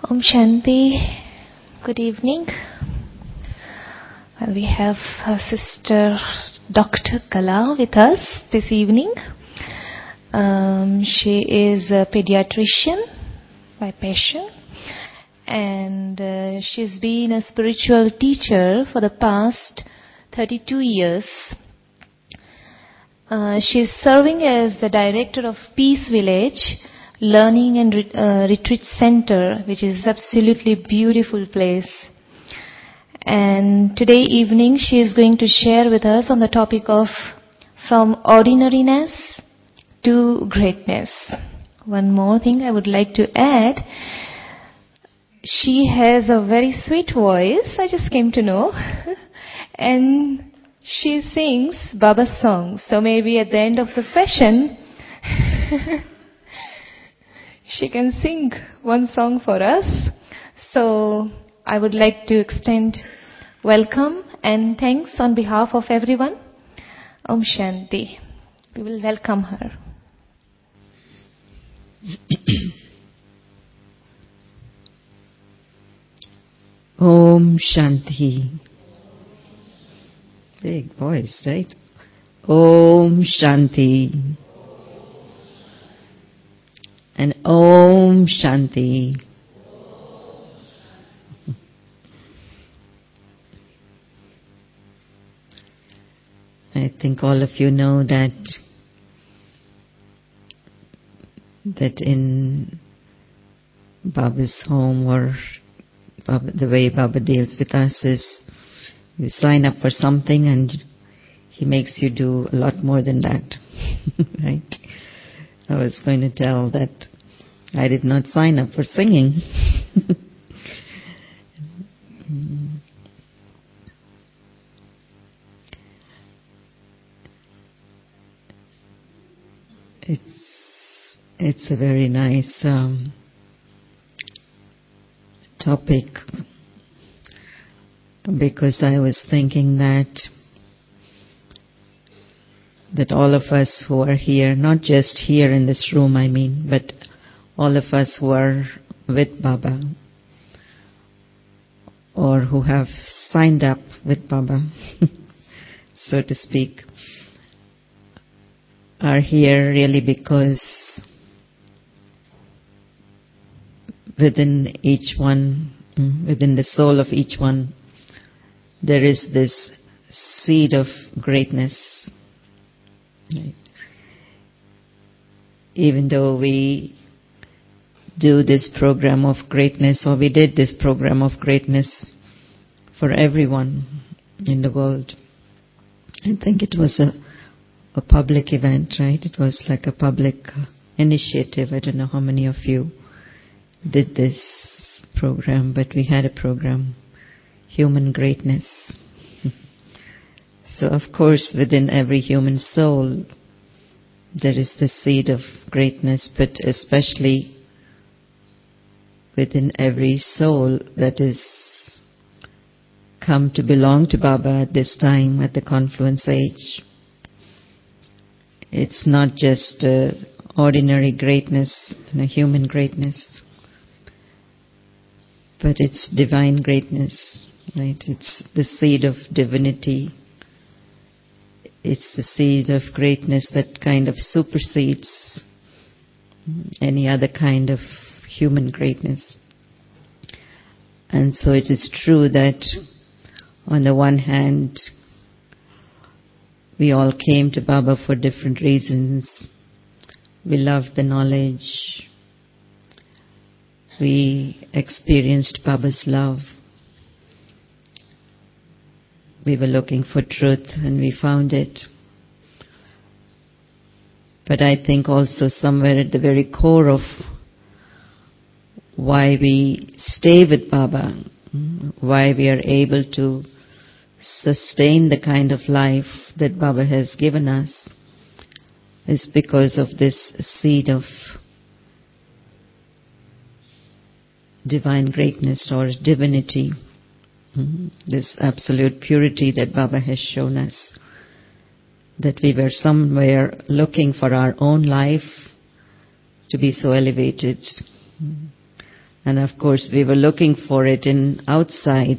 Om Shanti. Good evening. Well, we have Sister Dr. Kala with us this evening. She is a pediatrician by passion, and she's been a spiritual teacher for the past 32 years. She's serving as the director of Peace Village Learning and Retreat Center, which is absolutely beautiful place. And today evening she is going to share with us on the topic of from ordinariness to greatness. One more thing I would like to add. She has a very sweet voice, I just came to know. And she sings Baba's songs. So maybe at the end of the session, she can sing one song for us. So I would like to extend welcome and thanks on behalf of everyone. Om Shanti. We will welcome her. Om Shanti. Big voice, right? Om Shanti. And Om Shanti. I think all of you know that in Baba's home, or Baba, the way Baba deals with us is you sign up for something and he makes you do a lot more than that. Right? I was going to tell that I did not sign up for singing. It's a very nice topic, because I was thinking that all of us who are here, not just here in this room, I mean, but all of us who are with Baba or who have signed up with Baba, so to speak, are here really because within each one, within the soul of each one, there is this seed of greatness. Right. Even though we do this program of greatness, or we did this program of greatness for everyone in the world, I think it was a public event, right? It was like a public initiative. I don't know how many of you did this program, but we had a program, Human Greatness. So of course within every human soul there is the seed of greatness, but especially within every soul that is come to belong to Baba at this time, at the confluence age. It's not just ordinary greatness and a human greatness, but it's divine greatness, right? It's the seed of divinity. It's the seed of greatness that kind of supersedes any other kind of human greatness. And so it is true that on the one hand, we all came to Baba for different reasons. We loved the knowledge. We experienced Baba's love. We were looking for truth and we found it. But I think also somewhere at the very core of why we stay with Baba, why we are able to sustain the kind of life that Baba has given us, is because of this seed of divine greatness or divinity. This absolute purity that Baba has shown us, that we were somewhere looking for our own life to be so elevated, And of course we were looking for it in outside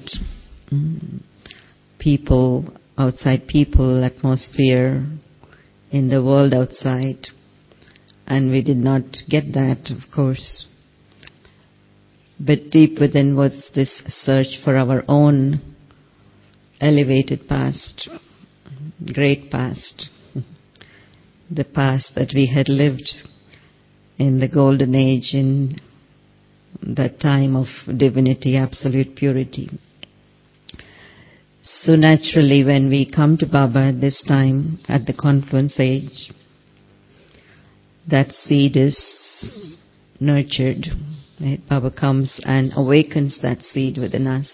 people, atmosphere, in the world outside. And we did not get that, of course. But deep within was this search for our own elevated past, great past, the past that we had lived in the golden age, in that time of divinity, absolute purity. So naturally, when we come to Baba at this time, at the confluence age, that seed is nurtured. Right? Baba comes and awakens that seed within us.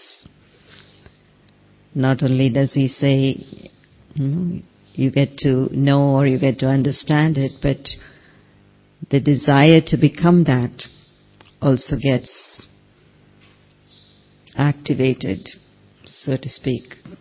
Not only does he say, you get to know or you get to understand it, but the desire to become that also gets activated, so to speak.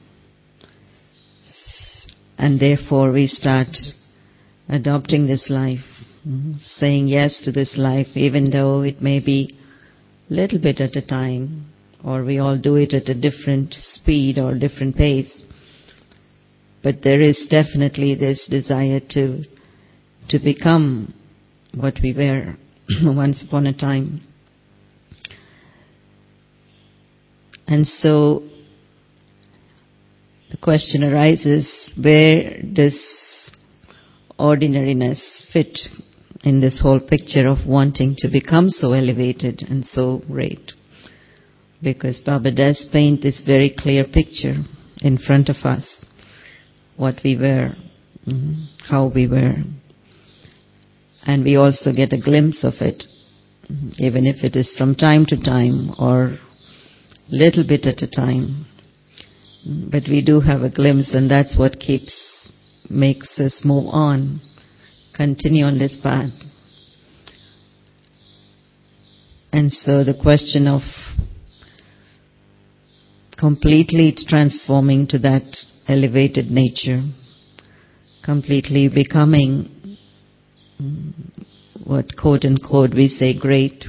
And therefore we start adopting this life, saying yes to this life, even though it may be a little bit at a time, or we all do it at a different speed or different pace. But there is definitely this desire to become what we were once upon a time. And so the question arises, where does ordinariness fit in this whole picture of wanting to become so elevated and so great? Because Baba does paint this very clear picture in front of us, what we were, how we were. And we also get a glimpse of it, even if it is from time to time or little bit at a time. But we do have a glimpse, and that's what makes us move on, continue on this path. And so the question of completely transforming to that elevated nature, completely becoming what quote unquote we say great,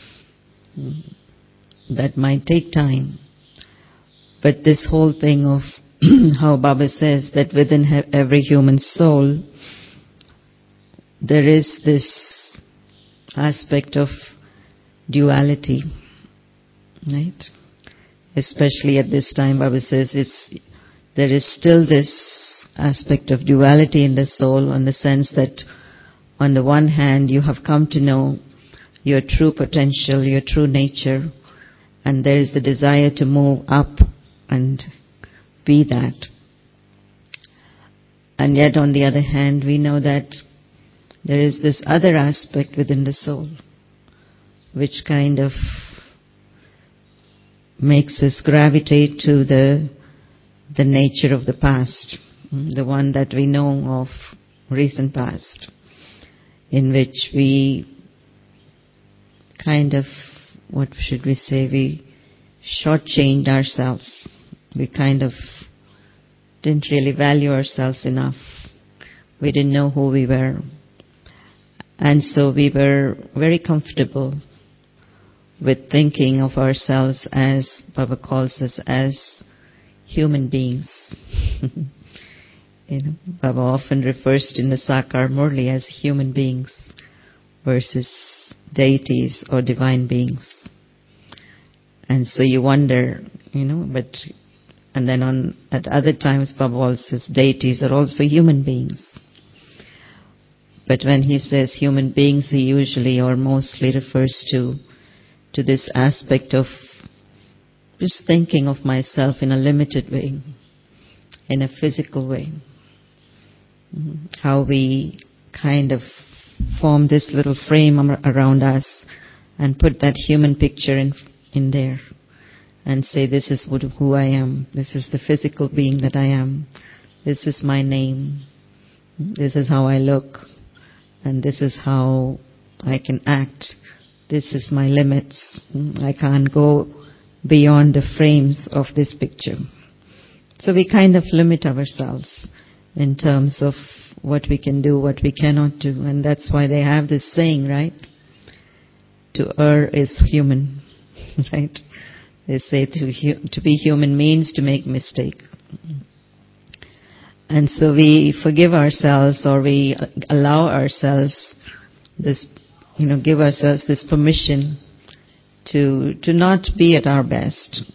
that might take time. But this whole thing of how Baba says that within every human soul there is this aspect of duality, right? Especially at this time, Baba says there is still this aspect of duality in the soul, in the sense that on the one hand you have come to know your true potential, your true nature, and there is the desire to move up and be that. And yet on the other hand, we know that there is this other aspect within the soul which kind of makes us gravitate to the nature of the past, the one that we know of, recent past, in which we kind of, what should we say, we shortchanged ourselves. We kind of didn't really value ourselves enough. We didn't know who we were. And so we were very comfortable with thinking of ourselves as, Baba calls us, as human beings. Baba often refers to in the Sakar Murli as human beings versus deities or divine beings. And so you wonder, and then at other times Baba also says deities are also human beings. But when he says human beings, he usually or mostly refers to this aspect of just thinking of myself in a limited way, in a physical way. How we kind of form this little frame around us and put that human picture in there and say, this is who I am, this is the physical being that I am, this is my name, this is how I look, and this is how I can act, this is my limits, I can't go beyond the frames of this picture. So we kind of limit ourselves in terms of what we can do, what we cannot do. And that's why they have this saying, right? To err is human. right? They say to be human means to make mistake. And so we forgive ourselves, or we allow ourselves this, give ourselves this permission to not be at our best.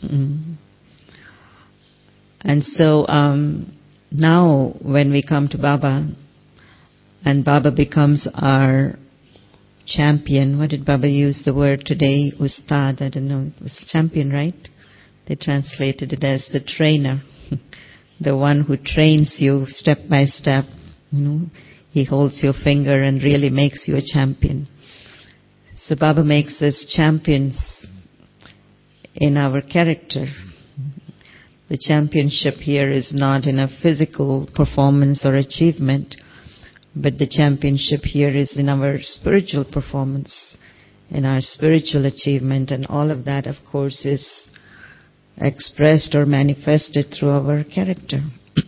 And so now when we come to Baba, and Baba becomes our champion. What did Baba use the word today? Ustad, I don't know. It was champion, right? They translated it as the trainer. The one who trains you step by step. He holds your finger and really makes you a champion. So Baba makes us champions in our character. The championship here is not in a physical performance or achievement, but the championship here is in our spiritual performance, in our spiritual achievement, and all of that, of course, is expressed or manifested through our character.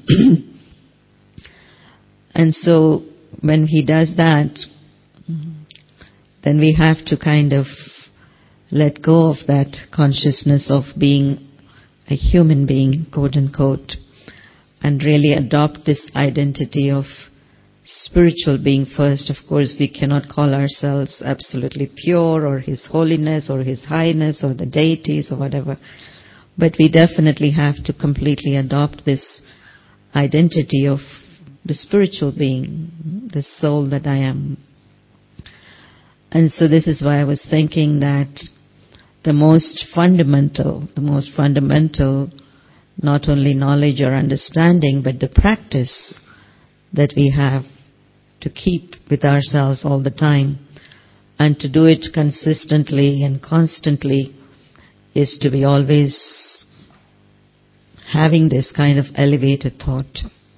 And so when he does that, then we have to kind of let go of that consciousness of being a human being, quote unquote, and really adopt this identity of spiritual being first. Of course, we cannot call ourselves absolutely pure, or His Holiness, or His Highness, or the deities, or whatever. But we definitely have to completely adopt this identity of the spiritual being, the soul that I am. And so this is why I was thinking that the most fundamental, not only knowledge or understanding, but the practice that we have to keep with ourselves all the time and to do it consistently and constantly is to be always having this kind of elevated thought.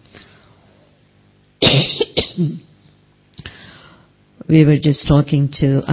We were just talking to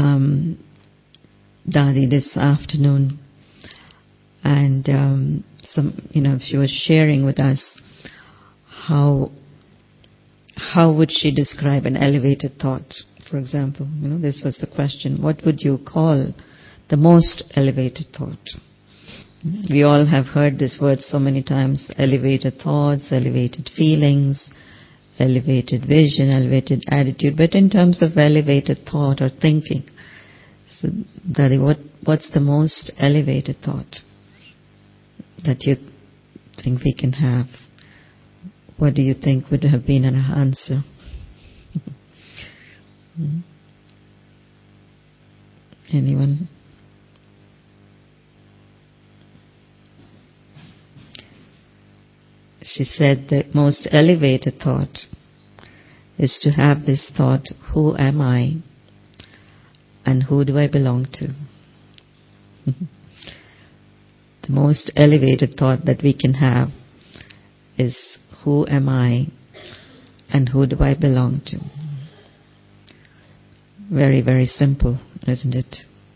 Dadi this afternoon, and she was sharing with us how would she describe an elevated thought, for example. This was the question. What would you call the most elevated thought? We all have heard this word so many times: elevated thoughts, elevated feelings, elevated vision, elevated attitude. But in terms of elevated thought or thinking, so Daddy, what's the most elevated thought that you think we can have? What do you think would have been an answer? Anyone? She said the most elevated thought is to have this thought: who am I and who do I belong to? The most elevated thought that we can have is: who am I and who do I belong to? Very, very simple, isn't it?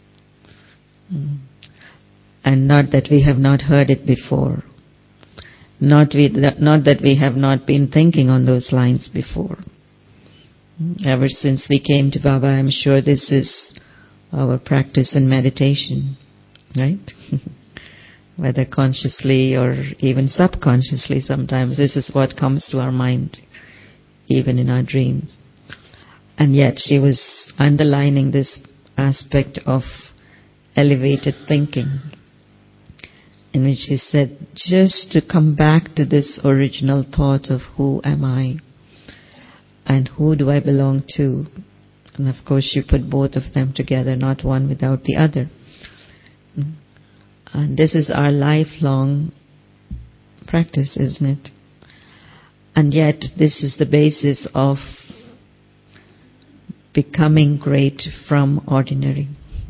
And not that we have not heard it before. Not that we have not been thinking on those lines before. Ever since we came to Baba, I'm sure this is our practice in meditation, right? Whether consciously or even subconsciously, sometimes this is what comes to our mind, even in our dreams. And yet she was underlining this aspect of elevated thinking, in which she said, just to come back to this original thought of who am I and who do I belong to. And of course you put both of them together, not one without the other. And this is our lifelong practice, isn't it? And yet this is the basis of becoming great from ordinary.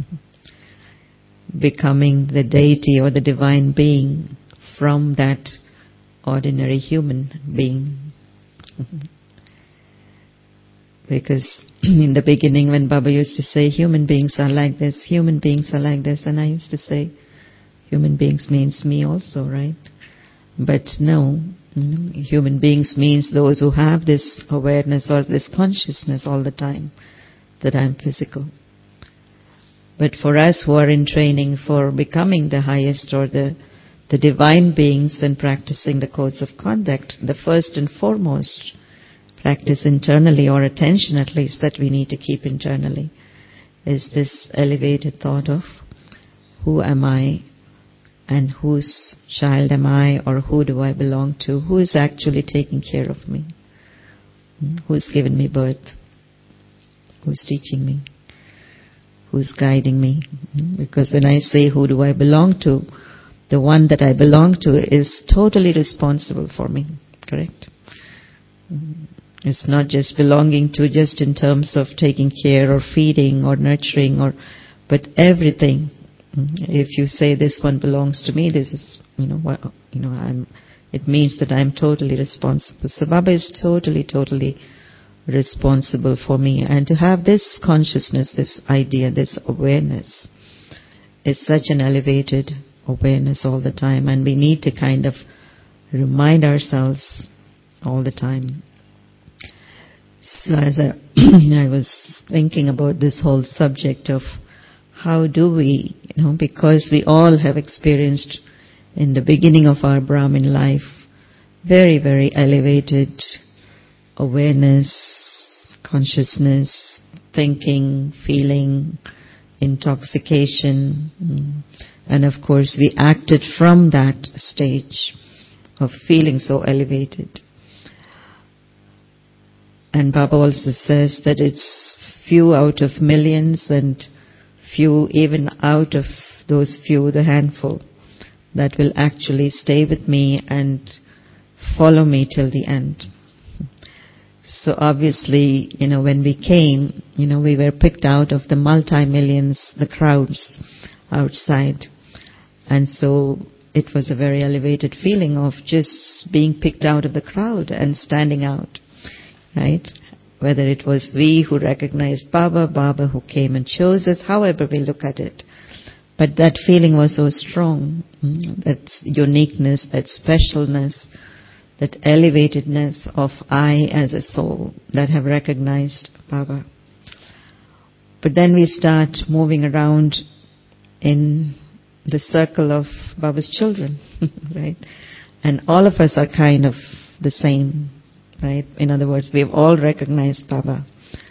Becoming the deity or the divine being from that ordinary human being. Because in the beginning, when Baba used to say, human beings are like this, human beings are like this, and I used to say, human beings means me also, right? But no, human beings means those who have this awareness or this consciousness all the time that I'm physical. But for us who are in training for becoming the highest or the divine beings and practicing the codes of conduct, the first and foremost practice internally, or attention at least, that we need to keep internally is this elevated thought of who am I and whose child am I, or who do I belong to, who is actually taking care of me, who's given me birth, who's teaching me, who's guiding me. Because when I say who do I belong to, the one that I belong to is totally responsible for me, correct? It's not just belonging to just in terms of taking care or feeding or nurturing, but everything. If you say this one belongs to me, this is, it means that I'm totally responsible. So Baba is totally responsible for me. And to have this consciousness, this idea, this awareness is such an elevated awareness all the time. And we need to kind of remind ourselves all the time. So as I was thinking about this whole subject of how do we, because we all have experienced in the beginning of our Brahmin life very, very elevated awareness, consciousness, thinking, feeling, intoxication. And of course we acted from that stage of feeling so elevated. And Baba also says that it's few out of millions, and few even out of those few, the handful, that will actually stay with me and follow me till the end. So obviously, when we came, we were picked out of the multi-millions, the crowds outside. And so it was a very elevated feeling of just being picked out of the crowd and standing out. Right? Whether it was we who recognized Baba, Baba who came and chose us, however we look at it. But that feeling was so strong, that uniqueness, that specialness, that elevatedness of I as a soul that have recognized Baba. But then we start moving around in the circle of Baba's children, right? And all of us are kind of the same. Right? In other words, we have all recognized Baba.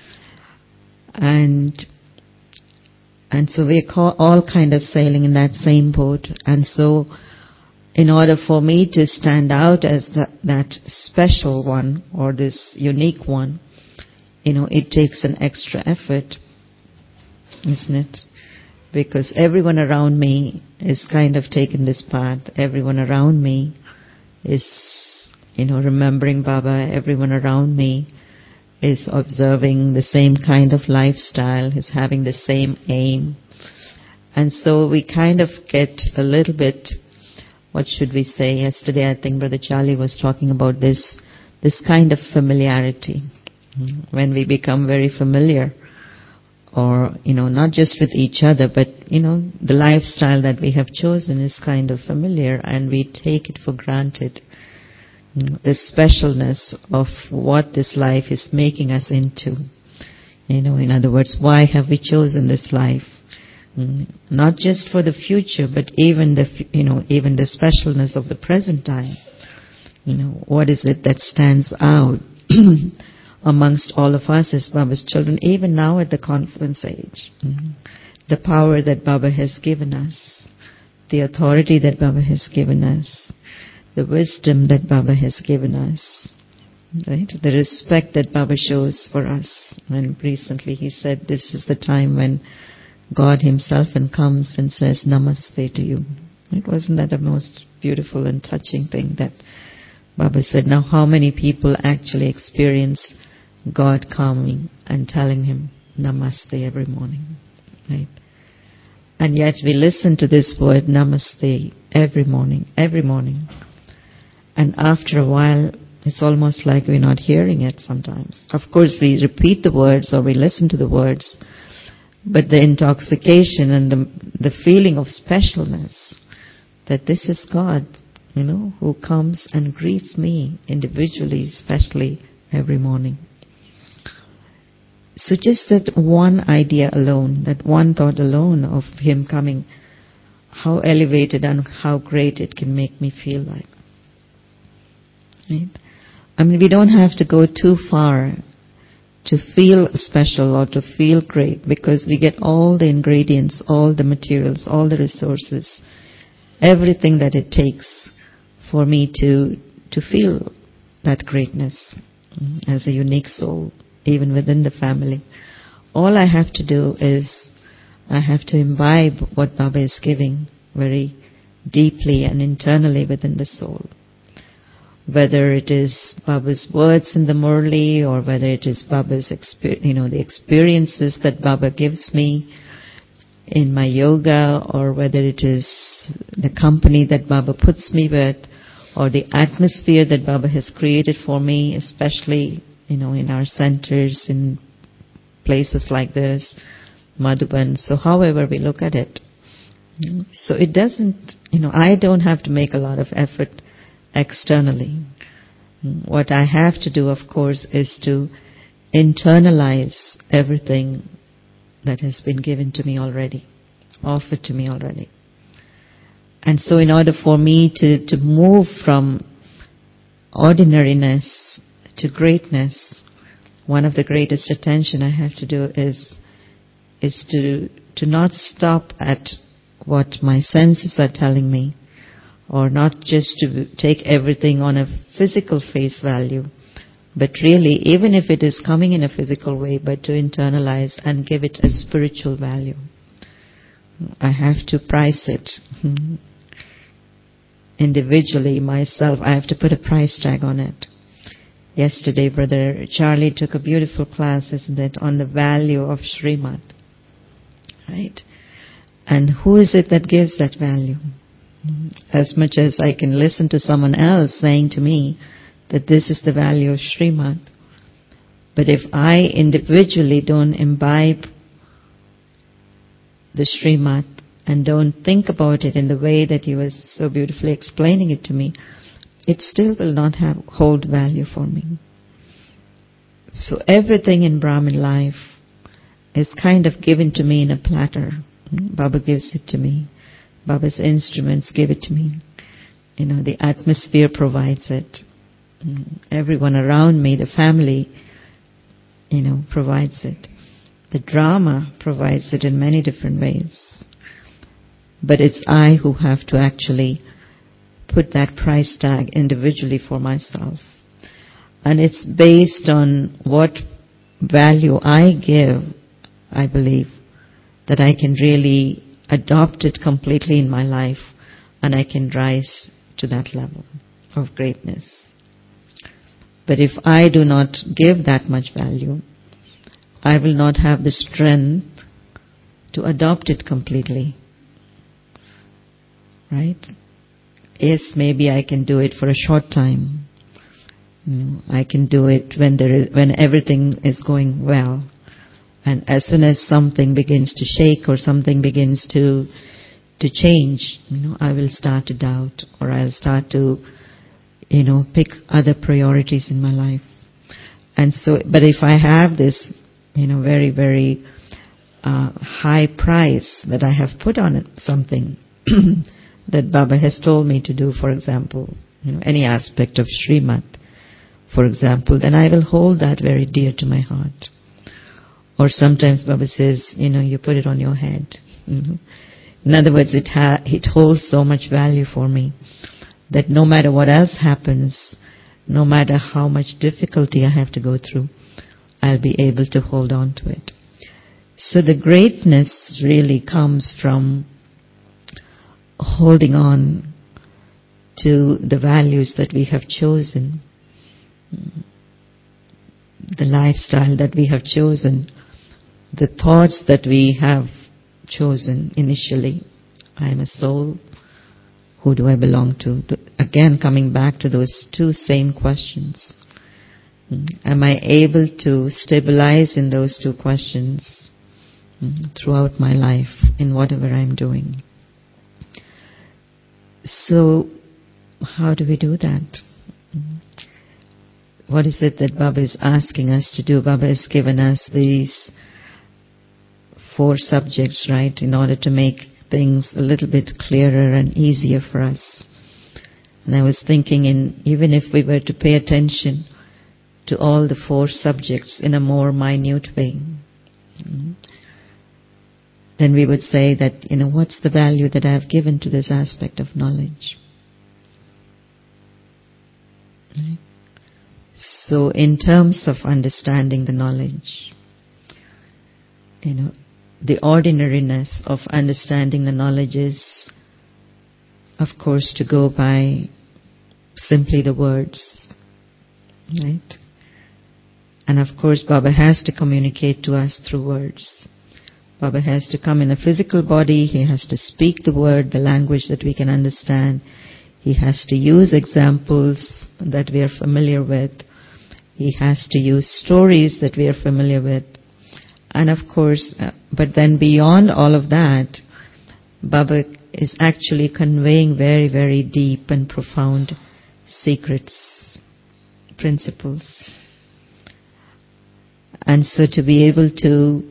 And so we are all kind of sailing in that same boat. And so in order for me to stand out as that special one, or this unique one, it takes an extra effort, isn't it? Because everyone around me is kind of taking this path. Everyone around me is remembering Baba. Everyone around me is observing the same kind of lifestyle, is having the same aim. And so we kind of get a little bit, what should we say? Yesterday I think Brother Charlie was talking about this kind of familiarity. When we become very familiar, or, not just with each other, but, the lifestyle that we have chosen is kind of familiar, and we take it for granted. The specialness of what this life is making us into. In other words, why have we chosen this life? Not just for the future, but even the specialness of the present time. What is it that stands out amongst all of us as Baba's children, even now at the confluence age? The power that Baba has given us, the authority that Baba has given us, the wisdom that Baba has given us, right? The respect that Baba shows for us. And recently he said this is the time when God himself comes and says Namaste to you. Wasn't that the most beautiful and touching thing that Baba said? Now how many people actually experience God coming and telling him Namaste every morning, right? And yet we listen to this word Namaste every morning. And after a while, it's almost like we're not hearing it sometimes. Of course, we repeat the words or we listen to the words, but the intoxication and the feeling of specialness, that this is God, who comes and greets me individually, especially every morning. So just that one idea alone, that one thought alone of him coming, how elevated and how great it can make me feel like. Right? I mean, we don't have to go too far to feel special or to feel great, because we get all the ingredients, all the materials, all the resources, everything that it takes for me to feel that greatness as a unique soul, even within the family. All I have to do is I have to imbibe what Baba is giving very deeply and internally within the soul. Whether it is Baba's words in the Murli, or whether it is Baba's the experiences that Baba gives me in my yoga, or whether it is the company that Baba puts me with, or the atmosphere that Baba has created for me, especially in our centers, in places like this, Madhuban. So however we look at it, so it doesn't, I don't have to make a lot of effort externally. What I have to do, of course, is to internalize everything that has been given to me already, offered to me already. And so in order for me to move from ordinariness to greatness, one of the greatest attention I have to do is to not stop at what my senses are telling me, or not just to take everything on a physical face value, but really, even if it is coming in a physical way, but to internalize and give it a spiritual value. I have to price it. Individually, myself, I have to put a price tag on it. Yesterday, Brother Charlie took a beautiful class, isn't it, on the value of Srimad. Right? And who is it that gives that value? As much as I can listen to someone else saying to me that this is the value of Srimad, but if I individually don't imbibe the Srimad and don't think about it in the way that he was so beautifully explaining it to me, it still will not hold value for me. So everything in Brahmin life is kind of given to me in a platter. Baba gives it to me. Baba's instruments give it to me. The atmosphere provides it. Everyone around me, the family, provides it. The drama provides it in many different ways. But it's I who have to actually put that price tag individually for myself. And it's based on what value I give, I believe, that I can really adopt it completely in my life, and I can rise to that level of greatness. But if I do not give that much value, I will not have the strength to adopt it completely. Right? Yes, maybe I can do it for a short time. I can do it when everything is going well. And as soon as something begins to shake or something begins to change, I will start to doubt, or I'll start to, pick other priorities in my life. And so, but if I have this, very, very high price that I have put on it, something that Baba has told me to do, for example, any aspect of Srimad, for example, then I will hold that very dear to my heart. Or sometimes Baba says, you put it on your head. In other words, it holds so much value for me that no matter what else happens, no matter how much difficulty I have to go through, I'll be able to hold on to it. So the greatness really comes from holding on to the values that we have chosen, the lifestyle that we have chosen, the thoughts that we have chosen initially. I am a soul. Who do I belong to? Again, coming back to those two same questions. Am I able to stabilize in those two questions throughout my life, in whatever I'm doing? So, how do we do that? what is it that Baba is asking us to do? Baba has given us these 4 subjects, right, in order to make things a little bit clearer and easier for us. And I was thinking, even if we were to pay attention to all the 4 subjects in a more minute way, then we would say that, what's the value that I have given to this aspect of knowledge? Right? So in terms of understanding the knowledge, the ordinariness of understanding the knowledge is, of course, to go by simply the words, right? And of course, Baba has to communicate to us through words. Baba has to come in a physical body. He has to speak the word, the language that we can understand. He has to use examples that we are familiar with. He has to use stories that we are familiar with. And of course, but then beyond all of that, Baba is actually conveying very, very deep and profound secrets, principles. And so to be able to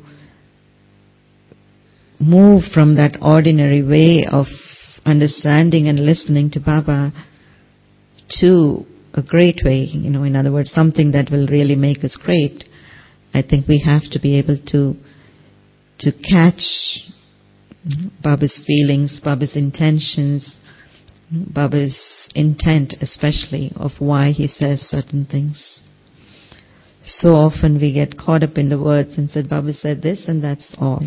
move from that ordinary way of understanding and listening to Baba to a great way, in other words, something that will really make us great, I think we have to be able to catch Baba's feelings, Baba's intentions, Baba's intent especially of why he says certain things. So often we get caught up in the words and said, Baba said this and that's all.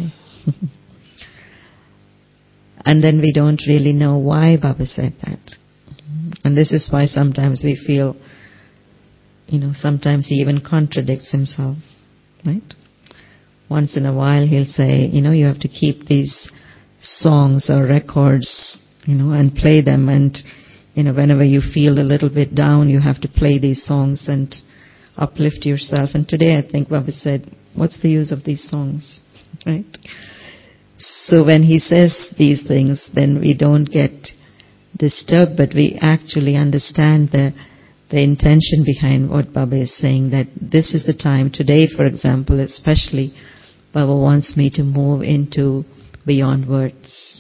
And then we don't really know why Baba said that. And this is why sometimes we feel, sometimes he even contradicts himself, right? Once in a while he'll say, you have to keep these songs or records, and play them, and, whenever you feel a little bit down, you have to play these songs and uplift yourself. And today I think Baba said, what's the use of these songs, right? So when he says these things, then we don't get disturbed, but we actually understand the intention behind what Baba is saying, that this is the time, today for example, especially, Baba wants me to move into beyond words,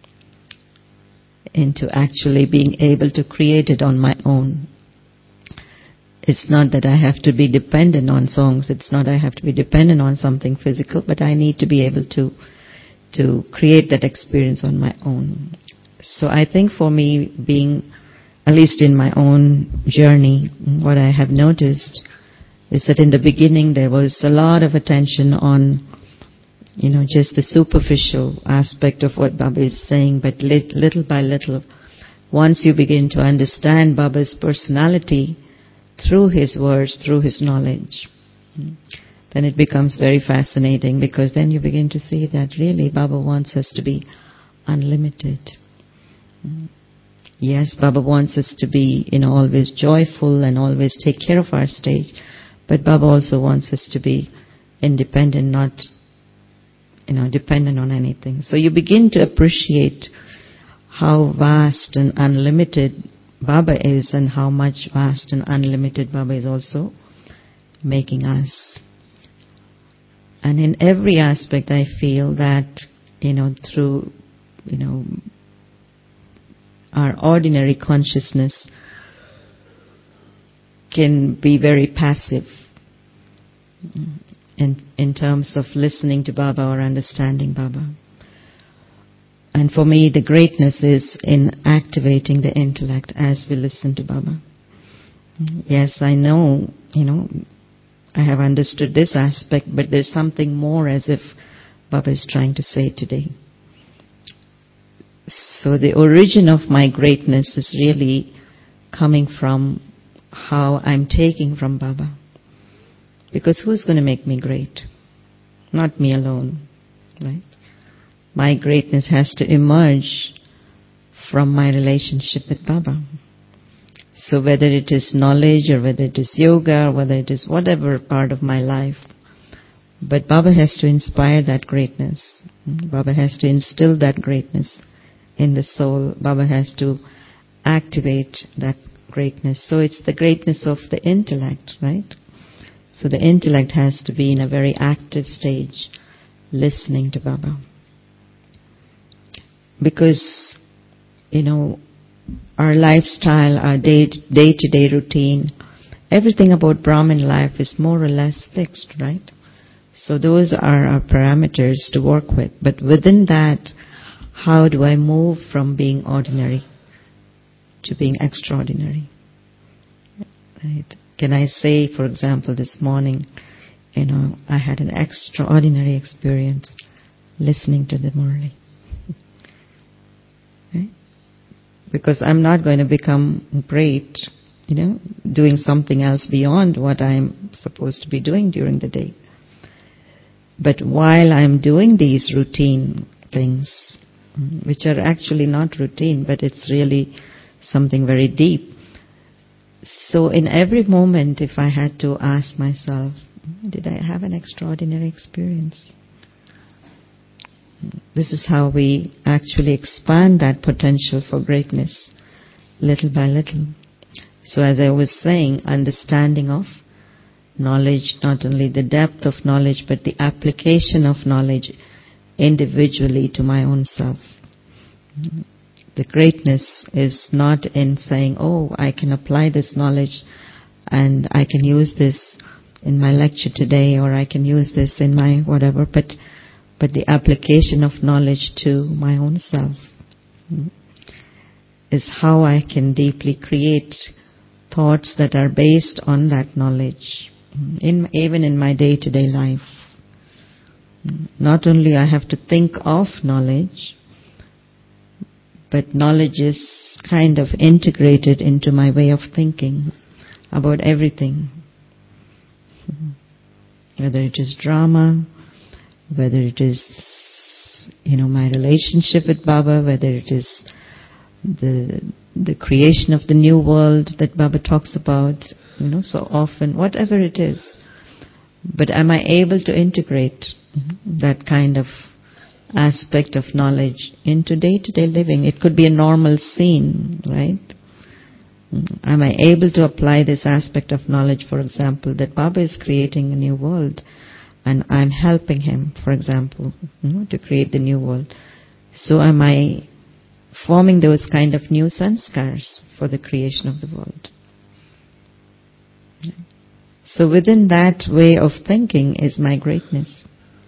into actually being able to create it on my own. It's not that I have to be dependent on songs, it's not I have to be dependent on something physical, but I need to be able to create that experience on my own. So I think for me, being, at least in my own journey, what I have noticed is that in the beginning there was a lot of attention on, just the superficial aspect of what Baba is saying, but little by little, once you begin to understand Baba's personality through his words, through his knowledge, then it becomes very fascinating, because then you begin to see that really Baba wants us to be unlimited. Yes, Baba wants us to be, always joyful and always take care of our stage, but Baba also wants us to be independent, not, dependent on anything. So you begin to appreciate how vast and unlimited Baba is, and how much vast and unlimited Baba is also making us. And in every aspect I feel that, through, our ordinary consciousness can be very passive in terms of listening to Baba or understanding Baba. And for me, the greatness is in activating the intellect as we listen to Baba. Yes, I know, I have understood this aspect, but there's something more, as if Baba is trying to say today. So the origin of my greatness is really coming from how I'm taking from Baba. Because who's going to make me great? Not me alone, right? My greatness has to emerge from my relationship with Baba. So whether it is knowledge, or whether it is yoga, or whether it is whatever part of my life, but Baba has to inspire that greatness. Baba has to instill that greatness in the soul. Baba has to activate that greatness. So it's the greatness of the intellect, right? So the intellect has to be in a very active stage, listening to Baba. Because, our lifestyle, our day-to-day routine, everything about Brahmin life is more or less fixed, right? So those are our parameters to work with. But within that, how do I move from being ordinary to being extraordinary? Right? Can I say, for example, this morning, I had an extraordinary experience listening to the Murli. Right? Because I'm not going to become great, doing something else beyond what I'm supposed to be doing during the day. But while I'm doing these routine things, which are actually not routine, but it's really something very deep. So in every moment, if I had to ask myself, did I have an extraordinary experience? This is how we actually expand that potential for greatness, little by little. So as I was saying, understanding of knowledge, not only the depth of knowledge, but the application of knowledge individually to my own self. The greatness is not in saying, I can apply this knowledge and I can use this in my lecture today, or I can use this in my whatever, but the application of knowledge to my own self is how I can deeply create thoughts that are based on that knowledge, even in my day-to-day life. Not only I have to think of knowledge, but knowledge is kind of integrated into my way of thinking about everything. Whether it is drama, whether it is, my relationship with Baba, whether it is the creation of the new world that Baba talks about, so often, whatever it is. But am I able to integrate that kind of aspect of knowledge into day-to-day living? It could be a normal scene, right? Am I able to apply this aspect of knowledge, for example, that Baba is creating a new world and I'm helping him, for example, to create the new world. So am I forming those kind of new sanskars for the creation of the world? So within that way of thinking is my greatness.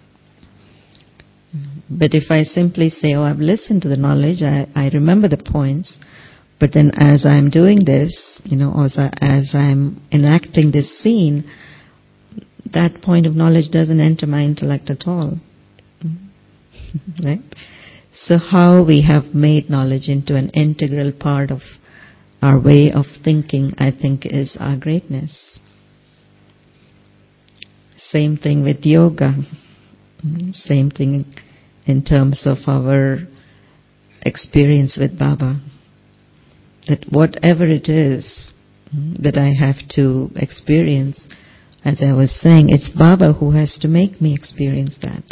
But if I simply say, I've listened to the knowledge, I remember the points, but then as I'm doing this, as I'm enacting this scene, that point of knowledge doesn't enter my intellect at all. Right? So how we have made knowledge into an integral part of our way of thinking, I think, is our greatness. Same thing with yoga. Same thing in terms of our experience with Baba. That whatever it is that I have to experience, as I was saying, it's Baba who has to make me experience that.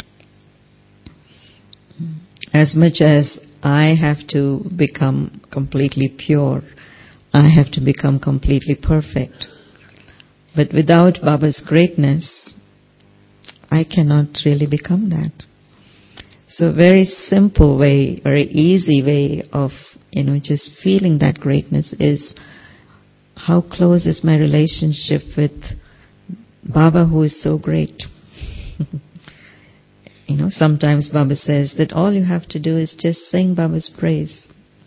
As much as I have to become completely pure, I have to become completely perfect. But without Baba's greatness, I cannot really become that. So a very simple way, very easy way of, just feeling that greatness is how close is my relationship with Baba, who is so great. Sometimes Baba says that all you have to do is just sing Baba's praise.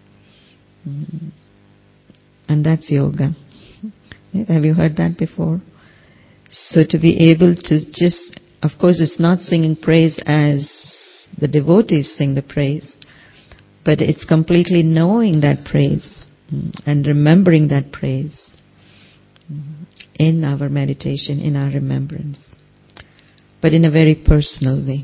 And that's yoga. Have you heard that before? So to be able to just, of course it's not singing praise as the devotees sing the praise, but it's completely knowing that praise and remembering that praise in our meditation, in our remembrance, but in a very personal way.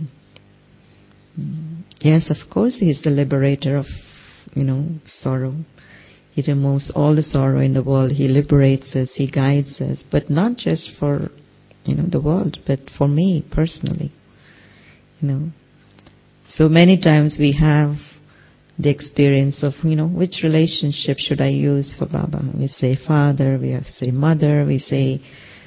Yes, of course, He is the liberator of, sorrow. He removes all the sorrow in the world. He liberates us. He guides us. But not just for, the world, but for me personally. So many times we have the experience of, which relationship should I use for Baba. We say father, we say mother, we say,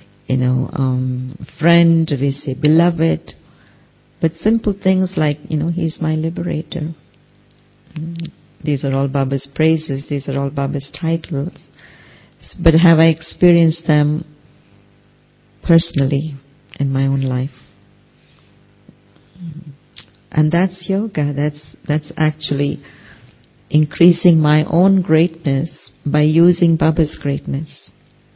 friend, we say beloved. But simple things like, he's my liberator. These are all Baba's praises, these are all Baba's titles. But have I experienced them personally in my own life? And that's yoga. That's actually increasing my own greatness by using Baba's greatness.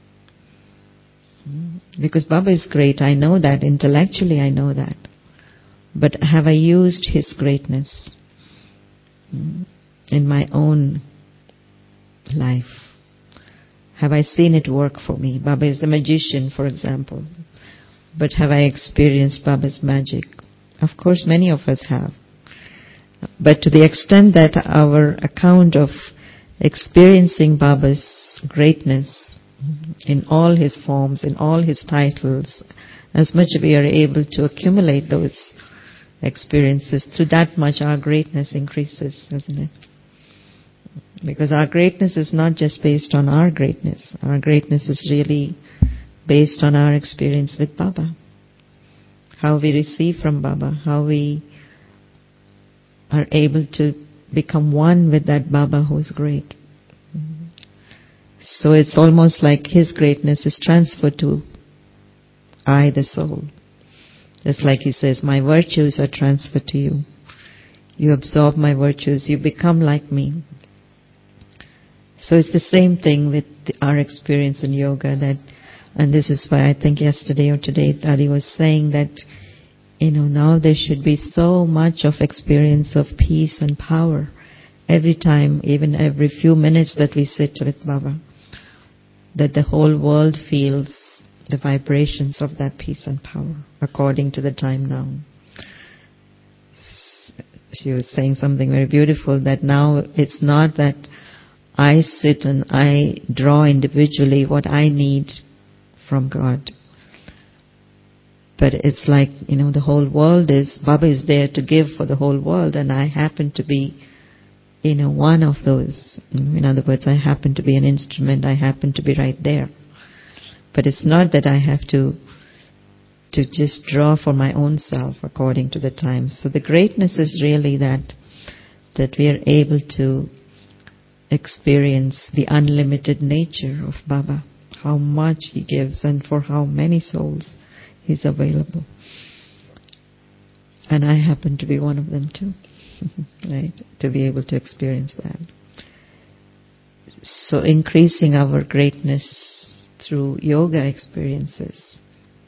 Because Baba is great, I know that. Intellectually I know that. But have I used his greatness in my own life? Have I seen it work for me? Baba is the magician, for example. But have I experienced Baba's magic? Of course, many of us have. But to the extent that our account of experiencing Baba's greatness in all his forms, in all his titles, as much as we are able to accumulate those experiences, to that much our greatness increases, isn't it? Because our greatness is not just based on our greatness. Our greatness is really based on our experience with Baba. How we receive from Baba, how we are able to become one with that Baba who's great. So it's almost like his greatness is transferred to I, the soul. Just like he says, my virtues are transferred to you. You absorb my virtues, you become like me. So it's the same thing with our experience in yoga, and this is why I think yesterday or today Adi was saying that, now there should be so much of experience of peace and power every time, even every few minutes that we sit with Baba, that the whole world feels the vibrations of that peace and power according to the time now. She was saying something very beautiful, that now it's not that I sit and I draw individually what I need from God. But it's like, the whole world Baba is there to give for the whole world, and I happen to be, one of those. In other words, I happen to be an instrument, I happen to be right there. But it's not that I have to just draw for my own self according to the times. So the greatness is really that we are able to experience the unlimited nature of Baba, how much he gives and for how many souls he's available. And I happen to be one of them too, right? To be able to experience that. So increasing our greatness through yoga experiences.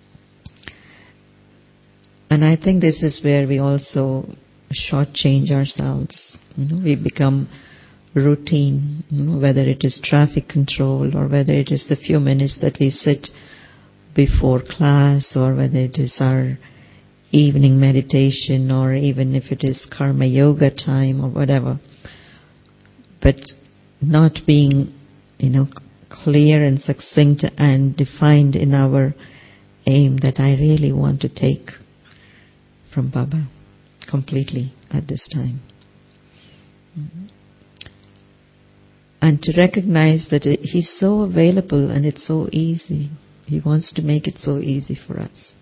And I think this is where we also shortchange ourselves. We become routine, whether it is traffic control or whether it is the few minutes that we sit before class, or whether it is our evening meditation, or even if it is karma yoga time or whatever. But not being, clear and succinct and defined in our aim that I really want to take from Baba completely at this time. And to recognize that he's so available and it's so easy. He wants to make it so easy for us.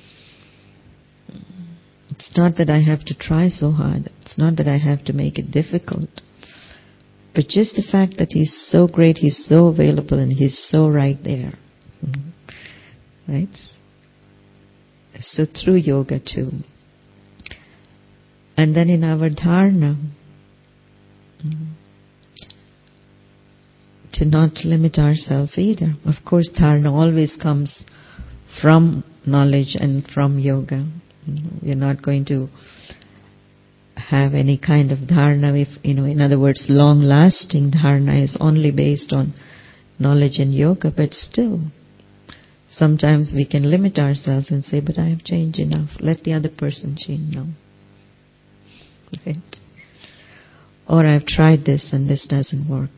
It's not that I have to try so hard. It's not that I have to make it difficult. But just the fact that he's so great, he's so available, and he's so right there. Right? So through yoga too. And then in our dharana, to not limit ourselves either. Of course, dharana always comes from knowledge and from yoga. We're not going to have any kind of dharana if, in other words, long-lasting dharana is only based on knowledge and yoga, but still, sometimes we can limit ourselves and say, but I have changed enough, let the other person change now. Right? Or I've tried this and this doesn't work.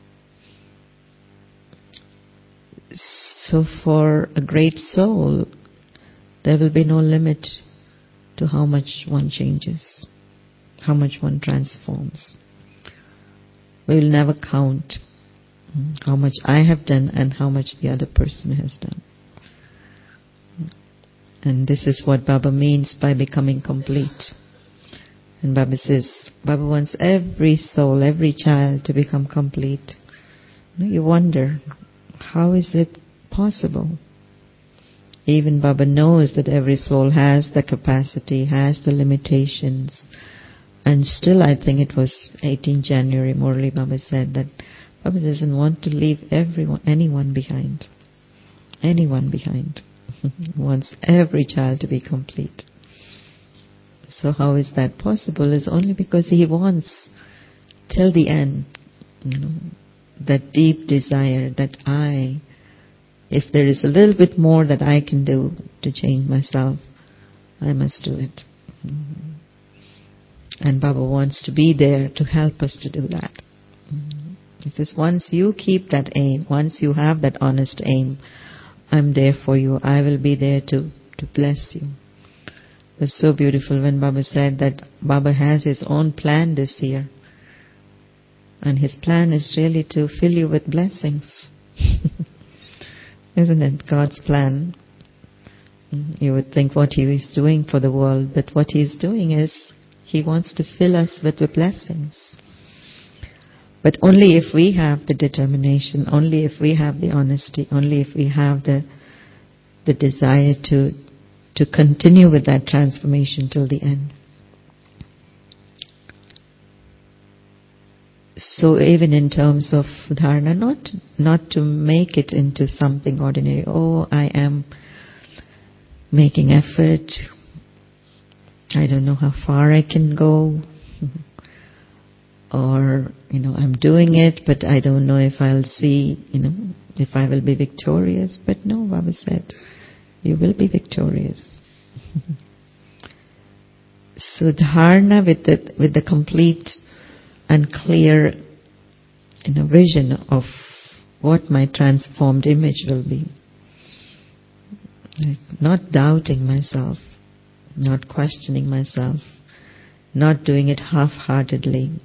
So for a great soul, there will be no limit to how much one changes, how much one transforms. We will never count how much I have done and how much the other person has done. And this is what Baba means by becoming complete. And Baba says, Baba wants every soul, every child to become complete. You wonder, how is it possible? Even Baba knows that every soul has the capacity, has the limitations. And still, I think it was 18 January, Murli Baba said that Baba doesn't want to leave anyone behind. Anyone behind. He wants every child to be complete. So how is that possible? It's only because He wants till the end, that deep desire that if there is a little bit more that I can do to change myself, I must do it. And Baba wants to be there to help us to do that. He says, once you keep that aim, once you have that honest aim, I'm there for you. I will be there to bless you. It was so beautiful when Baba said that Baba has his own plan this year. And his plan is really to fill you with blessings. Isn't it? God's plan. You would think what He is doing for the world, but what He is doing is He wants to fill us with the blessings. But only if we have the determination, only if we have the honesty, only if we have the desire to continue with that transformation till the end. So even in terms of dharana, not to make it into something ordinary. Oh, I am making effort. I don't know how far I can go. Or, I'm doing it, but I don't know if I'll see, if I will be victorious. But no, Baba said, you will be victorious. So dharana with the complete and clear vision of what my transformed image will be. Not doubting myself, not questioning myself, not doing it half-heartedly.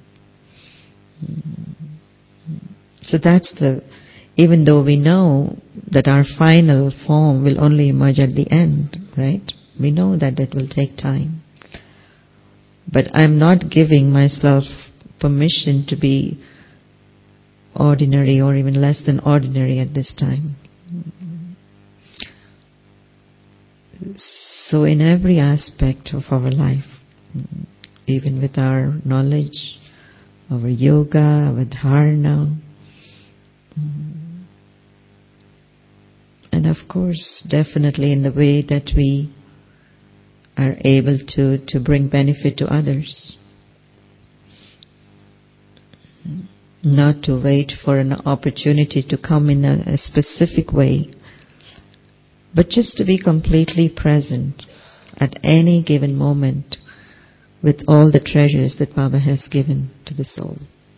So that's even though we know that our final form will only emerge at the end, right? We know that it will take time. But I'm not giving myself permission to be ordinary or even less than ordinary at this time. So in every aspect of our life, even with our knowledge, our yoga, our dharana, and of course, definitely in the way that we are able to bring benefit to others. Not to wait for an opportunity to come in a specific way, but just to be completely present at any given moment with all the treasures that Baba has given to the soul.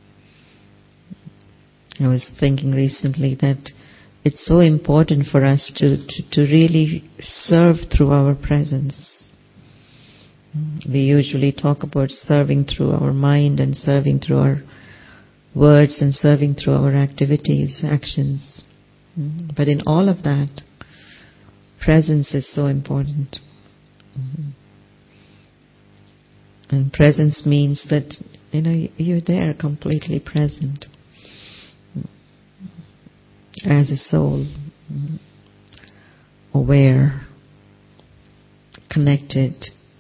I was thinking recently that it's so important for us to really serve through our presence. We usually talk about serving through our mind and serving through our words and serving through our activities, actions. But in all of that, presence is so important. And presence means that, you're there completely present. As a soul, aware, connected.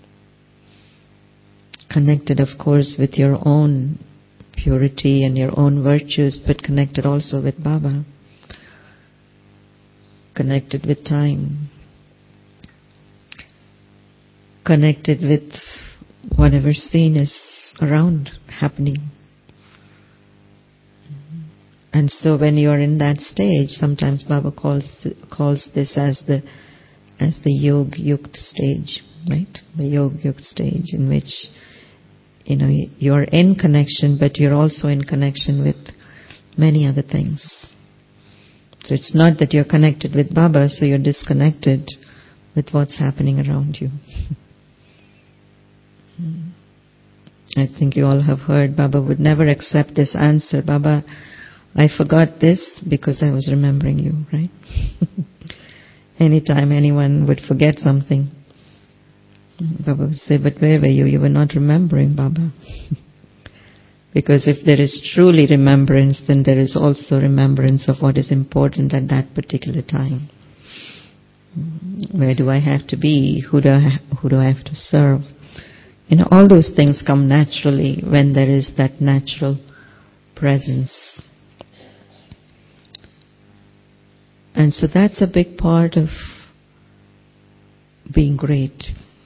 Connected, of course, with your own purity and your own virtues, but connected also with Baba. Connected with time. Connected with whatever scene is around happening. And so when you are in that stage, sometimes Baba calls this as the Yog-Yukt stage, right? The Yog-Yukt stage in which you are in connection, but you're also in connection with many other things. So it's not that you're connected with Baba, so you're disconnected with what's happening around you. I think you all have heard Baba would never accept this answer. Baba, I forgot this because I was remembering you, right? Anytime anyone would forget something, Baba would say, but where were you? You were not remembering, Baba. Because if there is truly remembrance, then there is also remembrance of what is important at that particular time. Where do I have to be? Who do I have to serve? All those things come naturally when there is that natural presence. And so that's a big part of being great.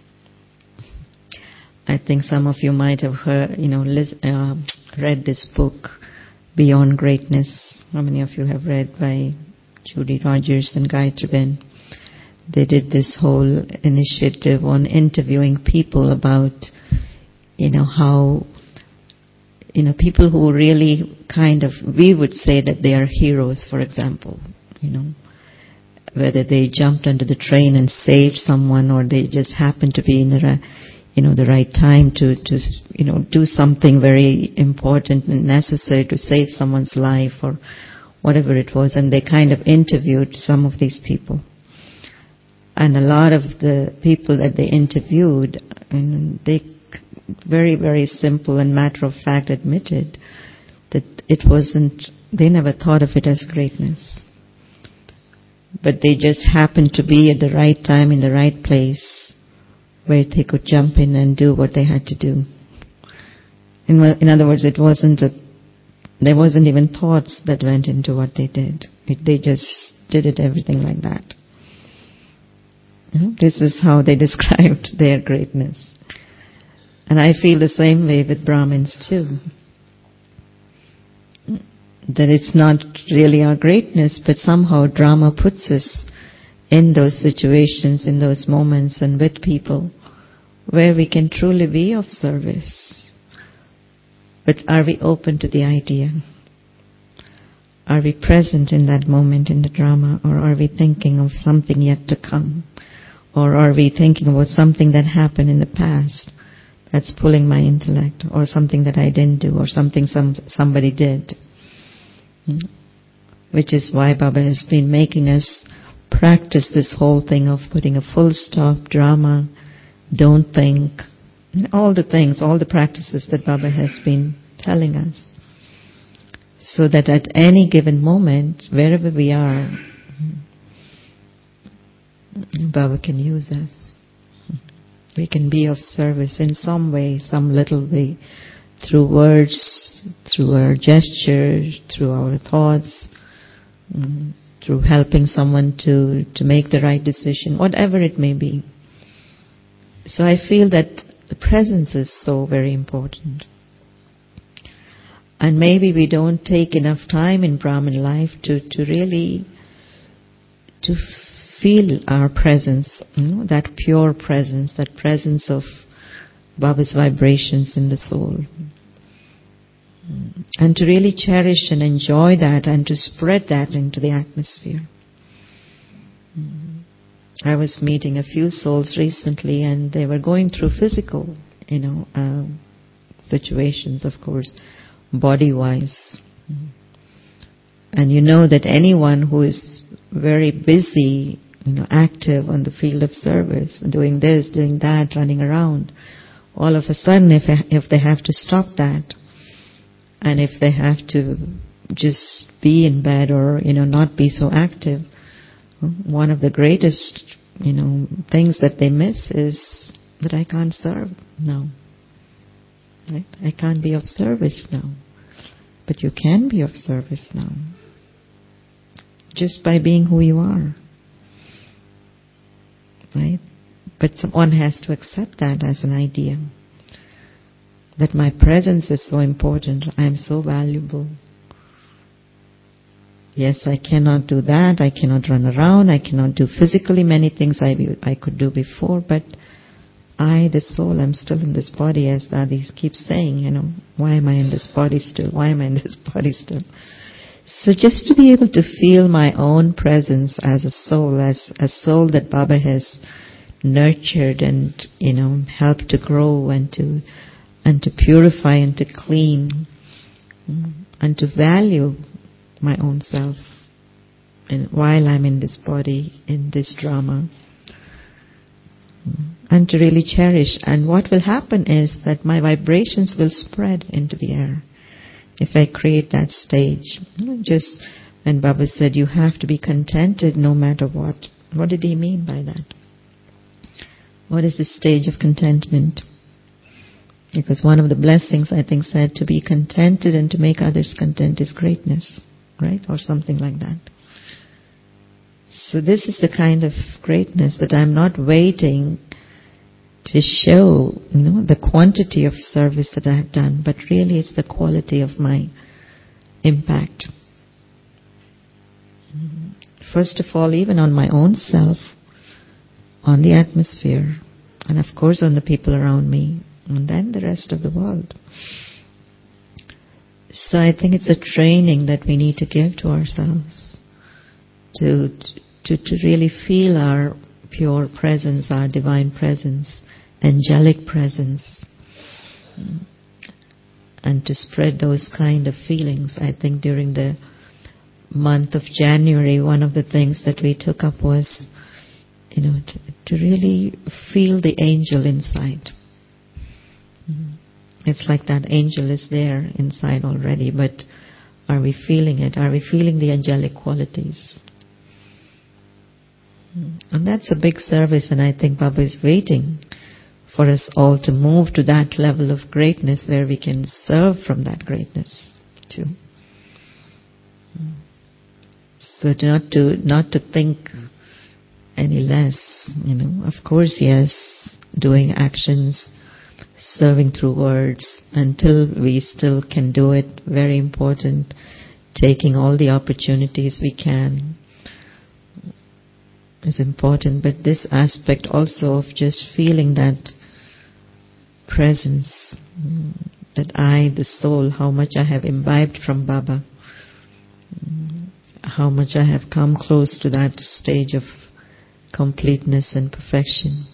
I think some of you might have heard, read this book, Beyond Greatness. How many of you have read by Judy Rogers and Gayatri Ben? They did this whole initiative on interviewing people about, how, people who really we would say that they are heroes, for example, whether they jumped onto the train and saved someone, or they just happened to be in the right time to do something very important and necessary to save someone's life or whatever it was. And they interviewed some of these people. And a lot of the people that they interviewed, they very, very simple and matter of fact admitted that they never thought of it as greatness. But they just happened to be at the right time in the right place where they could jump in and do what they had to do. In other words, there wasn't even thoughts that went into what they did. They just did it, everything like that. This is how they described their greatness. And I feel the same way with Brahmins too. That it's not really our greatness, but somehow drama puts us in those situations, in those moments, and with people where we can truly be of service. But are we open to the idea? Are we present in that moment in the drama, or are we thinking of something yet to come? Or are we thinking about something that happened in the past that's pulling my intellect, or something that I didn't do, or something somebody did? Which is why Baba has been making us practice this whole thing of putting a full stop, drama, don't think, all the things, all the practices that Baba has been telling us. So that at any given moment, wherever we are, Baba can use us. We can be of service in some way, some little way, through words, through our gestures, through our thoughts, through helping someone to make the right decision, whatever it may be. So I feel that the presence is so very important. And maybe we don't take enough time in Brahmin life to really feel our presence, that pure presence, that presence of Baba's vibrations in the soul. And to really cherish and enjoy that and to spread that into the atmosphere. I was meeting a few souls recently, and they were going through physical, situations, of course, body-wise. And you know that anyone who is very busy, active on the field of service, doing this, doing that, running around, all of a sudden, if they have to stop that, and if they have to just be in bed or, not be so active, one of the greatest, things that they miss is that I can't serve now. Right? I can't be of service now. But you can be of service now. Just by being who you are. Right? But one has to accept that as an idea. That my presence is so important. I am so valuable. Yes, I cannot do that. I cannot run around. I cannot do physically many things I could do before. But I, the soul, am still in this body, as Dadi keeps saying, why am I in this body still? Why am I in this body still? So just to be able to feel my own presence as a soul that Baba has nurtured and, helped to grow and to and to purify and to clean and to value my own self and while I'm in this body, in this drama, and to really cherish. And what will happen is that my vibrations will spread into the air if I create that stage. Just when Baba said you have to be contented no matter what did he mean by that? What is the stage of contentment? Because one of the blessings, I think, said to be contented and to make others content is greatness, right? Or something like that. So this is the kind of greatness that I'm not waiting to show, the quantity of service that I have done, but really it's the quality of my impact. First of all, even on my own self, on the atmosphere, and of course on the people around me, and then the rest of the world. So I think it's a training that we need to give to ourselves to really feel our pure presence, our divine presence, angelic presence, and to spread those kind of feelings. I think during the month of January, one of the things that we took up was, to really feel the angel inside. It's like that angel is there inside already, but are we feeling it? Are we feeling the angelic qualities? And that's a big service, and I think Baba is waiting for us all to move to that level of greatness where we can serve from that greatness too. So not to think any less, Of course, yes, doing actions, serving through words, until we still can do it, very important. Taking all the opportunities we can is important, but this aspect also of just feeling that presence, that I, the soul, how much I have imbibed from Baba, how much I have come close to that stage of completeness and perfection.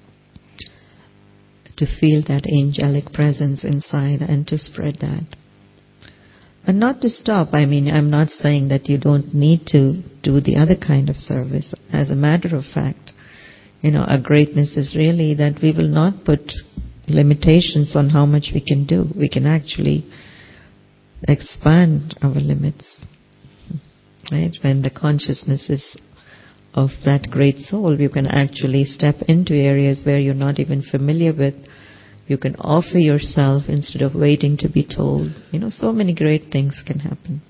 To feel that angelic presence inside and to spread that. And not to stop. I'm not saying that you don't need to do the other kind of service. As a matter of fact, our greatness is really that we will not put limitations on how much we can do. We can actually expand our limits. Right? When the consciousness is of that great soul, you can actually step into areas where you're not even familiar with. You can offer yourself instead of waiting to be told. So many great things can happen.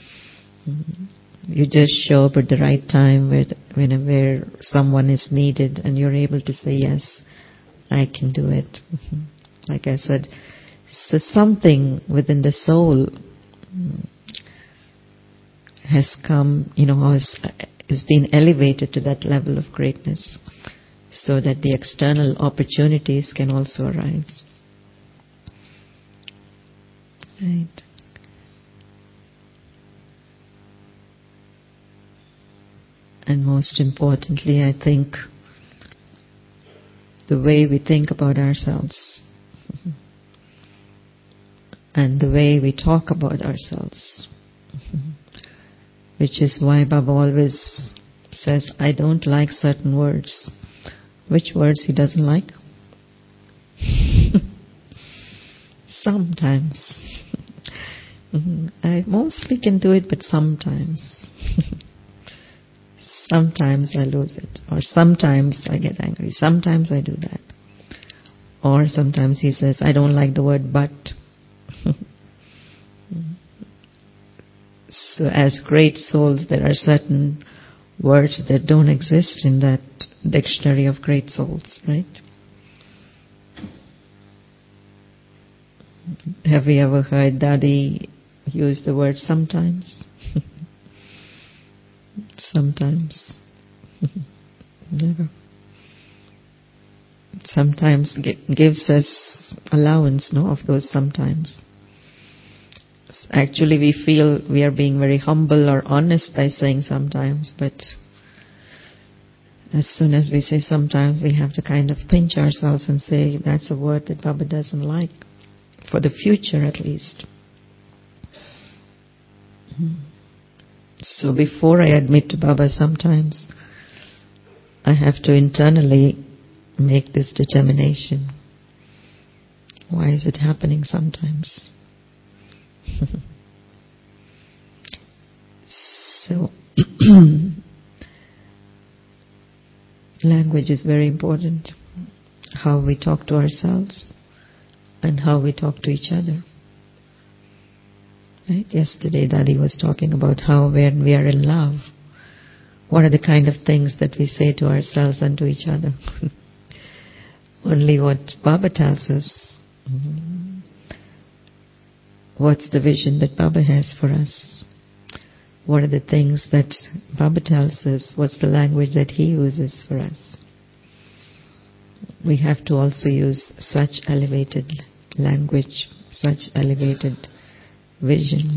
You just show up at the right time where someone is needed, and you're able to say, yes, I can do it. Like I said, so something within the soul has come, has been elevated to that level of greatness, so that the external opportunities can also arise. Right. And most importantly, I think the way we think about ourselves and the way we talk about ourselves, which is why Baba always says, I don't like certain words. Which words he doesn't like? Sometimes. I mostly can do it, but sometimes. Sometimes I lose it. Or sometimes I get angry. Sometimes I do that. Or sometimes he says, I don't like the word but. So as great souls, there are certain words that don't exist in that dictionary of great souls, right? Have you ever heard Daddy use the word sometimes? Sometimes. Never. Sometimes gives us allowance, of those sometimes. Actually, we feel we are being very humble or honest by saying sometimes, but as soon as we say sometimes, we have to kind of pinch ourselves and say, that's a word that Baba doesn't like. for the future at least. So before I admit to Baba, sometimes I have to internally make this determination. Why is it happening sometimes? So, language is very important. How we talk to ourselves and how we talk to each other. Right? Yesterday Daddy was talking about how when we are in love, what are the kind of things that we say to ourselves and to each other. Only what Baba tells us. What's the vision that Baba has for us? What are the things that Baba tells us? What's the language that he uses for us? We have to also use such elevated language, such elevated vision.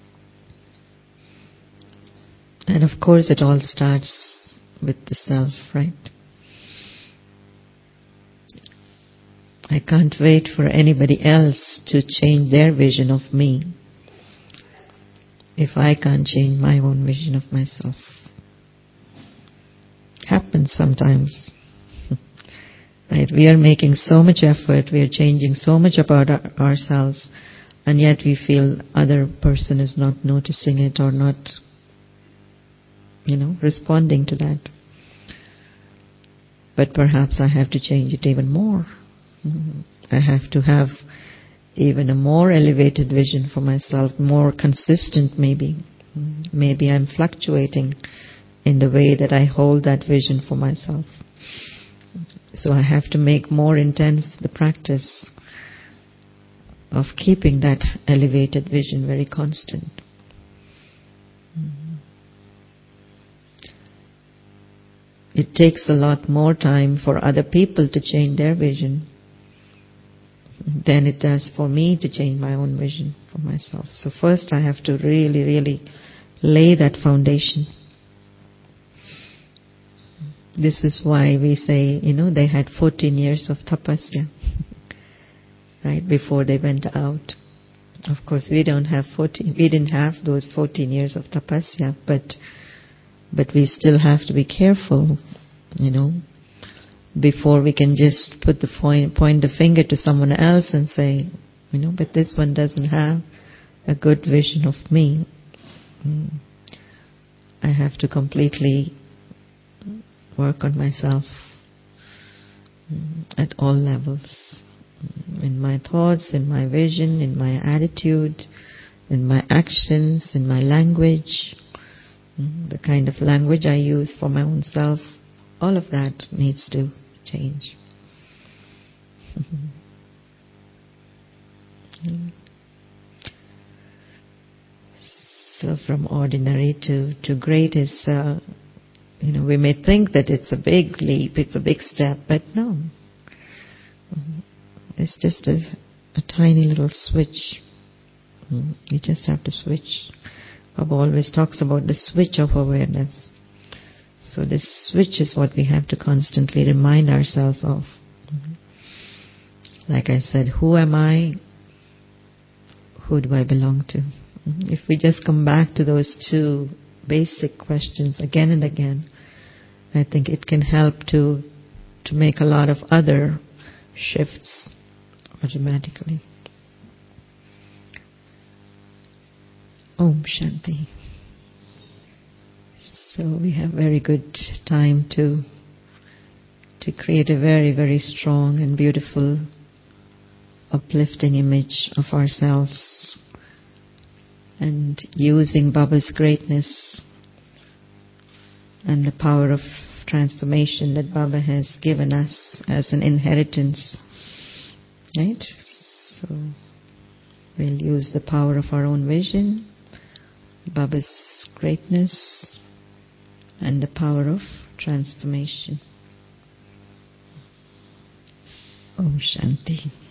And of course it all starts with the self, right? I can't wait for anybody else to change their vision of me if I can't change my own vision of myself. Happens sometimes. Right? We are making so much effort, we are changing so much about ourselves, and yet we feel other person is not noticing it or not, responding to that. But perhaps I have to change it even more. I have to have even a more elevated vision for myself, more consistent maybe. Maybe I'm fluctuating in the way that I hold that vision for myself. So I have to make more intense the practice of keeping that elevated vision very constant. It takes a lot more time for other people to change their vision than it does for me to change my own vision for myself. So first I have to really, really lay that foundation. This is why we say, they had 14 years of tapasya, right, before they went out. Of course, we didn't have those 14 years of tapasya, but we still have to be careful, before we can just point the finger to someone else and say, but this one doesn't have a good vision of me. I have to completely work on myself at all levels. In my thoughts, in my vision, in my attitude, in my actions, in my language, the kind of language I use for my own self, all of that needs to change. So from ordinary to great is, we may think that it's a big leap, it's a big step, but no. It's just a tiny little switch. You just have to switch. Baba always talks about the switch of awareness. So this switch is what we have to constantly remind ourselves of. Like I said, who am I? Who do I belong to? If we just come back to those two basic questions again and again, I think it can help to make a lot of other shifts automatically. Om Shanti. So we have very good time to create a very, very strong and beautiful, uplifting image of ourselves, and using Baba's greatness and the power of transformation that Baba has given us as an inheritance. Right? So we'll use the power of our own vision, Baba's greatness, and the power of transformation. Om Shanti.